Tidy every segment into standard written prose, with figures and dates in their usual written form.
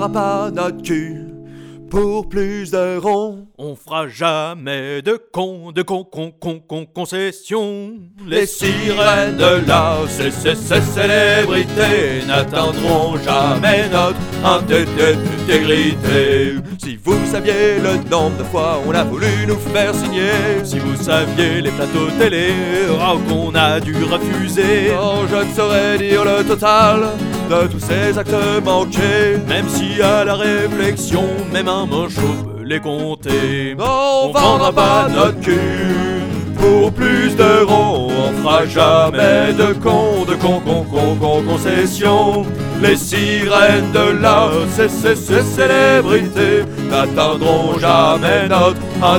vendra pas notre cul pour plus de ronds. On fera jamais de concessions. Les sirènes de la célébrité n'atteindront jamais notre intégrité. Si vous saviez le nombre de fois on a voulu nous faire signer, si vous saviez les plateaux télé qu'on a dû refuser, non, je ne saurais dire le total de tous ces actes manqués. Même si à la réflexion, même un manchot peut les compter. Non, on vendra pas notre cul pour plus de ronds. On fera jamais de concessions. Les sirènes de la célébrité n'atteindront jamais notre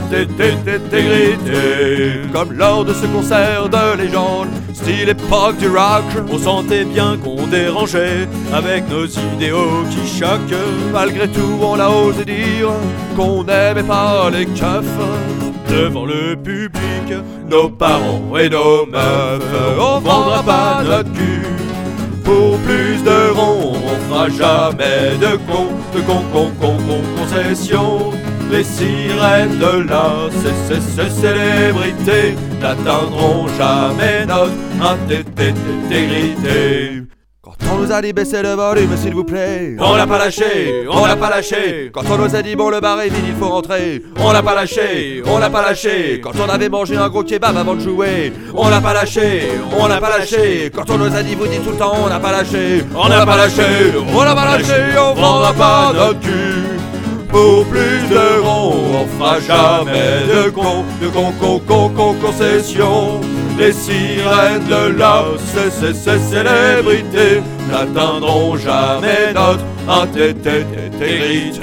intégrité. Comme lors de ce concert de légende, style époque du rock, on sentait bien qu'on dérangeait avec nos idéaux qui choquent. Malgré tout, on a osé dire qu'on n'aimait pas les keufs. Devant le public, nos parents et nos meufs, on vendra pas notre cul pour plus de ronds. On fera jamais de concessions. Les sirènes de la célébrité n'atteindront jamais notre intégrité. Quand on nous a dit baisser le volume s'il vous plaît, on l'a pas lâché, on l'a pas lâché. Quand on nous a dit bon le bar est vide il faut rentrer, on l'a pas lâché, on l'a pas lâché. Quand on avait mangé un gros kebab avant de jouer, on l'a pas lâché, on l'a pas lâché. Quand on nous a dit vous dites tout le temps on n'a pas lâché, on n'a pas lâché, on n'a pas lâché. On vendra pas notre cul pour plus de ronds. On fera jamais de concessions. Les sirènes de la célébrité n'atteindront jamais notre intégrité.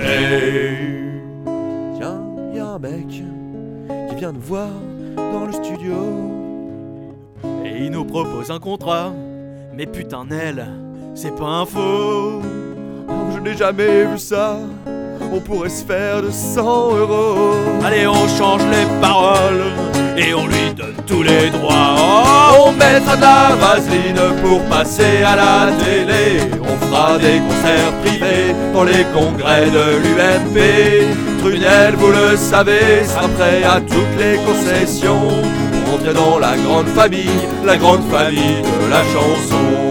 Tiens, y'a un mec qui vient nous voir dans le studio et il nous propose un contrat. Mais putain elle, c'est pas un faux. Oh, je n'ai jamais vu ça. On pourrait se faire de 100 €. Allez, on change les paroles et on lui donne tous les droits. Oh, on mettra de la vaseline pour passer à la télé. On fera des concerts privés dans les congrès de l'UMP. Trunel, vous le savez, sera prêt à toutes les concessions pour entrer dans la grande famille de la chanson.